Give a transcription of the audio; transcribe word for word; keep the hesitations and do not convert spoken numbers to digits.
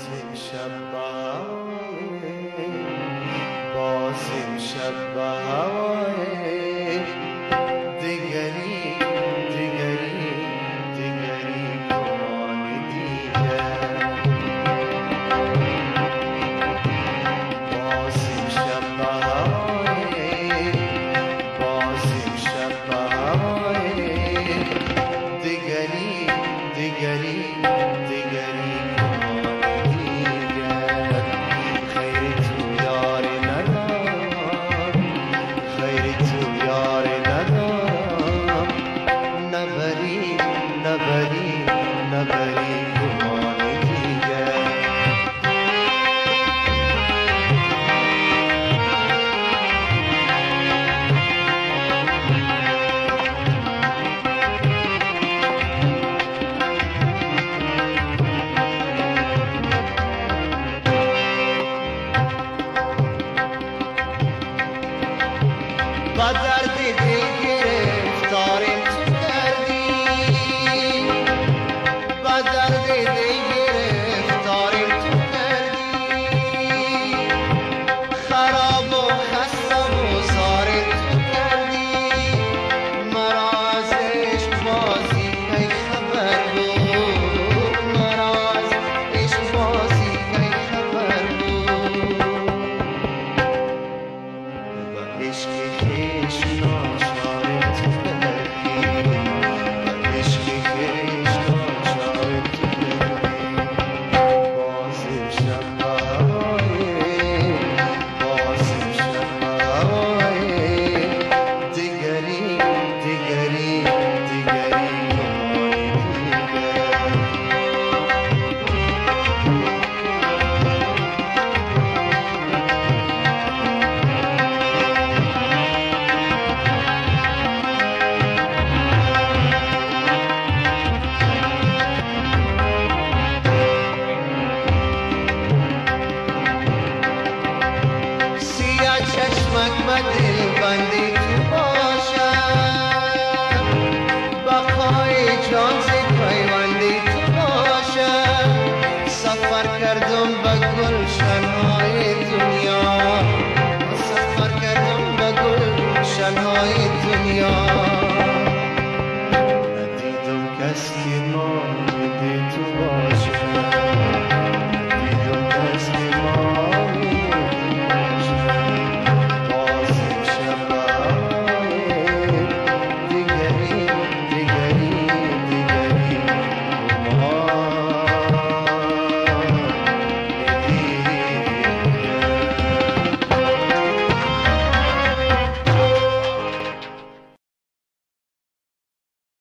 امشب بهاره باز امشب بهاره دیگری دیگری دیگری گمان دیگر باز امشب بهاره باز امشب بهاره دیگری دیگری دیگری نبری نبری گمان دیگر با درد دل گرفتارم تو کردی با درد دل گرفتارم تو کردی خراب و خستم و زارم تو کردی مرا از عشق بازی کی خبر بود مرا از عشق بازی کی خبر بود و عشق عشق ناشارم تو کردی و عشق عشق ناشارم تو کردی باز امشب بهاره باز امشب بهاره دیگری دیگری دیگری گمان دیگر چشمک و دل بندی تو باشد بقای جان زی پیوندی تو باشد سفر کردم به گلشن های